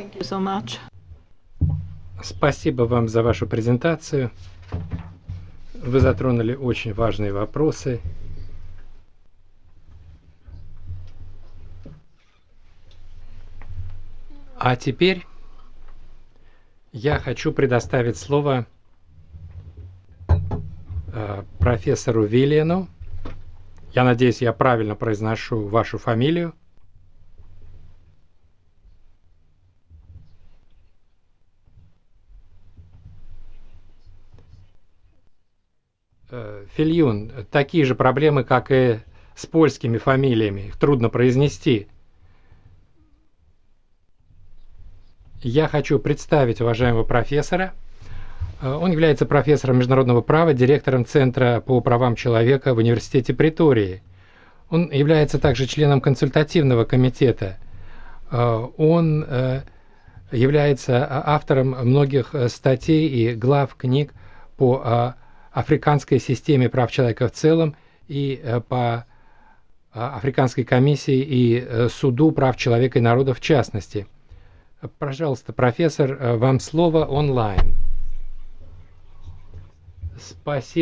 Thank you so much. Спасибо вам за вашу презентацию. Вы затронули очень важные вопросы. А теперь я хочу предоставить слово профессору Виллиену. Я надеюсь, я правильно произношу вашу фамилию. Фильюн, такие же проблемы, как и с польскими фамилиями. Их трудно произнести. Я хочу представить уважаемого профессора. Он является профессором международного права, директором Центра по правам человека в Университете Претории. Он является также членом консультативного комитета. Он является автором многих статей и глав книг по африканской системе прав человека в целом и по Африканской комиссии и суду прав человека и народа в частности. Пожалуйста, профессор, вам слово онлайн. Спасибо.